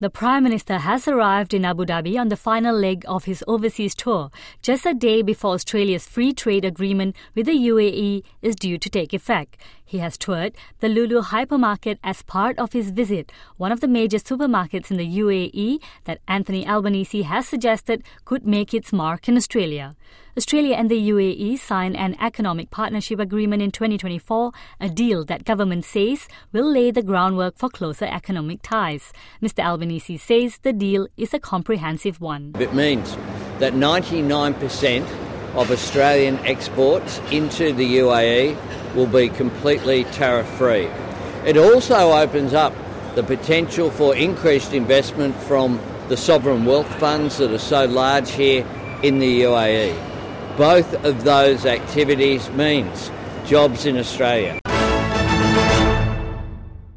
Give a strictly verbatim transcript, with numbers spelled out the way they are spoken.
The Prime Minister has arrived in Abu Dhabi on the final leg of his overseas tour, just a day before Australia's free trade agreement with the U A E is due to take effect. He has toured the Lulu hypermarket as part of his visit, one of the major supermarkets in the U A E that Anthony Albanese has suggested could make its mark in Australia. Australia and the U A E signed an economic partnership agreement in twenty twenty-four, a deal that government says will lay the groundwork for closer economic ties. Mister Albanese says the deal is a comprehensive one. It means that ninety-nine percent of Australian exports into the U A E will be completely tariff-free. It also opens up the potential for increased investment from the sovereign wealth funds that are so large here in the U A E. Both of those activities means jobs in Australia.